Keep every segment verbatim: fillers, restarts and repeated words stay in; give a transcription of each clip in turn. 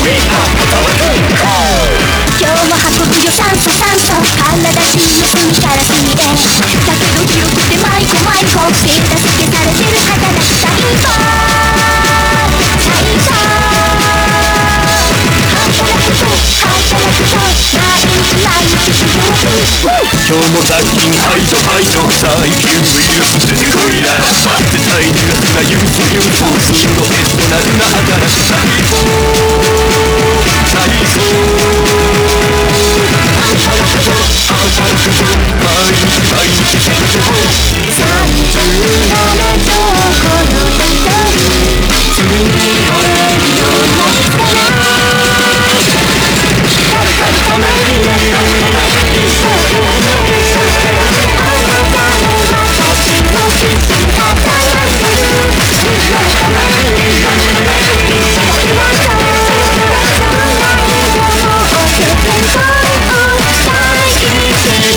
今日も運ぶよ酸素酸素体中隅から隅へだけど記憶ってマイコマイコ手助けされてる働き最高最高働くと働くと毎日毎日仕事今日も最近排除排除最近ウイルス出てこいな絶対苦手なユースユースすんのエストナルな働き最高最高働くと働くと毎日毎日仕事さんじゅうなな兆個の一人罪になれるような人が誰かのために一生懸命あなたも私もきっと働いてるみんなのために一緒にましょうそんなものを経験そう大事に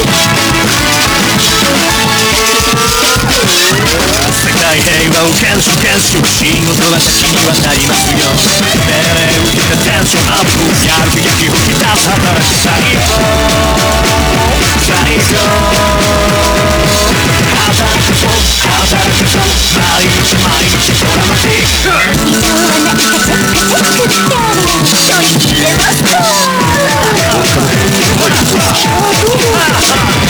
世界平和を堅守堅守仕事は写真に渡りますよ命令受けたテンションアップやる気息吹き出す働き最高最高働くぞ働くぞ毎日毎日ドラマティック理想は何かチェックチェック取り入れますと